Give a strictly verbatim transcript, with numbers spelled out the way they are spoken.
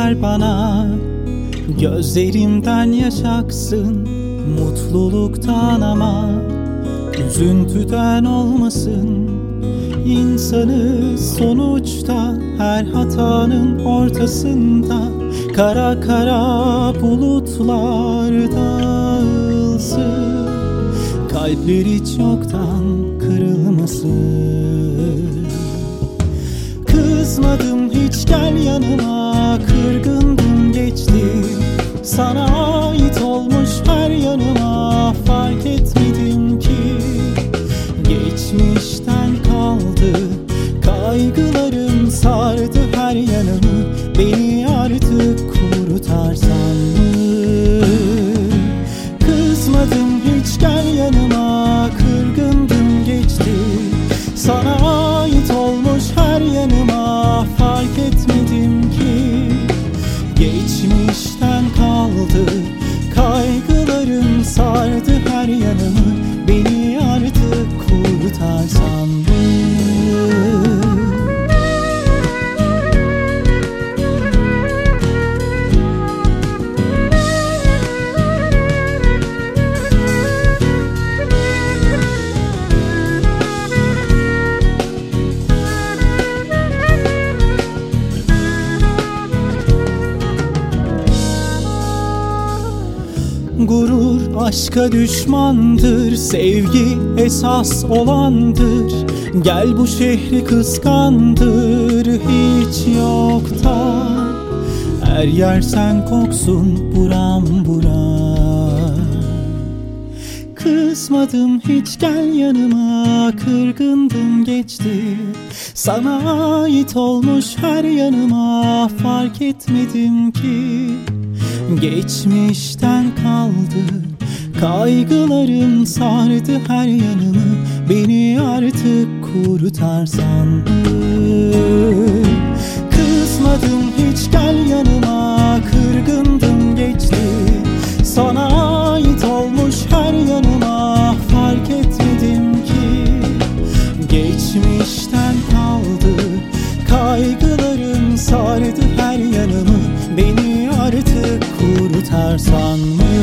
ver bana, gözlerimden yaş aksın, mutluluktan ama üzüntüden olmasın. İnsanı sonuçta her hatanın ortasında, kara kara bulutlar dağılsın, kalpler hiç yoktan kırılmasın. Kızmadım hiç, gel yanıma, kırgındım geçti, sana ait olmuş her yanıma, fark etmedim ki geçmişten kaldı. Kaygılarım sardı her yanımı, beni artık kurtarsan mı? Kızmadım hiç, gel yanıma, kırgındım geçti, sana ait olmuş her yanıma, fark etmedim ki geçmişten kaldı. Kaygılarım sardı her yanımı, beni artık kurtarsan mı? Gurur aşka düşmandır, sevgi esas olandır. Gel bu şehri kıskandır hiç yoktan, her yer sen koksun buram buram. Kızmadım hiç, gel yanıma, kırgındım geçti, sana ait olmuş her yanıma, fark etmedim ki geçmişten kaldı. Kaygılarım sardı her yanımı, beni artık kurtarsan mı? Kızmadım hiç, gel yanıma, kırgındım geçti, sana ait olmuş her yanıma, fark etmedim ki geçmişten kaldı. Kaygılarım sardı her yanımı, beni artık kurtarsan mı?